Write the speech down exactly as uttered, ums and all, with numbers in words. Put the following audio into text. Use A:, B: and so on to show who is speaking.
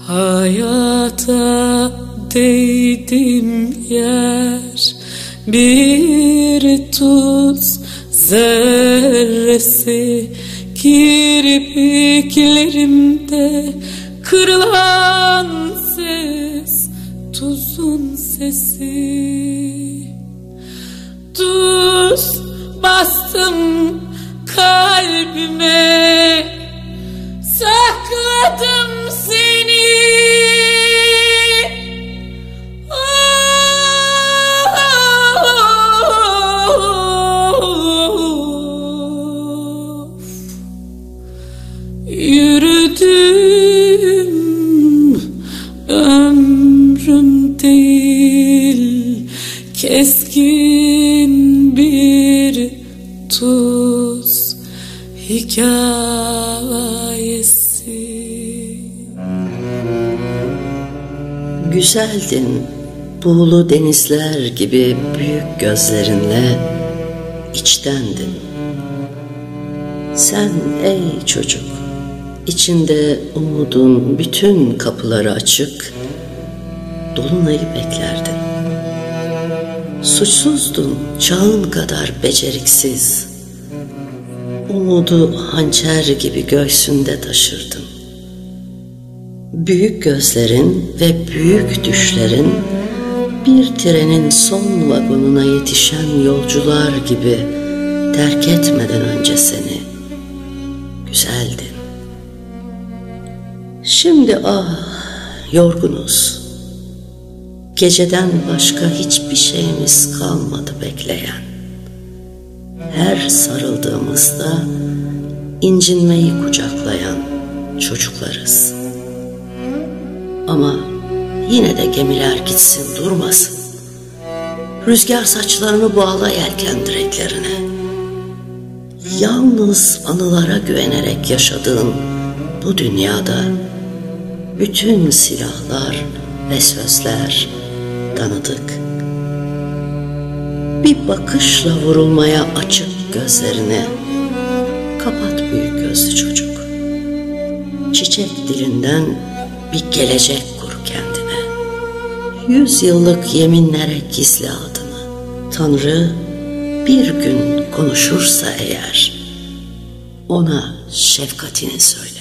A: Hayata değdim yer bir tuz zerresi, kirpiklerimde kırılan ses, tuzun sesi. Tuz bastım kalbime, sakladım seni. Yürüdüm ömrüm değil, keskin bir tuz hikayesi.
B: Güzeldin buğulu denizler gibi büyük gözlerinle, içtendin. Sen ey çocuk, İçinde umudun bütün kapıları açık, dolunayı beklerdin. Suçsuzdun çağın kadar beceriksiz, umudu hançer gibi göğsünde taşırdın. Büyük gözlerin ve büyük düşlerin, bir trenin son vagonuna yetişen yolcular gibi terk etmeden önce seni, güzeldin. Şimdi ah yorgunuz, geceden başka hiçbir şeyimiz kalmadı bekleyen. Her sarıldığımızda incinmeyi kucaklayan çocuklarız. Ama yine de gemiler gitsin durmasın, rüzgar saçlarını bağla yelken direklerine. Yalnız anılara güvenerek yaşadığın bu dünyada bütün silahlar ve sözler tanıdık. Bir bakışla vurulmaya açık gözlerini, kapat büyük gözlü çocuk. Çiçek dilinden bir gelecek kur kendine. Yüz yıllık yeminlere gizli adını. Tanrı bir gün konuşursa eğer, ona şefkatini söyle.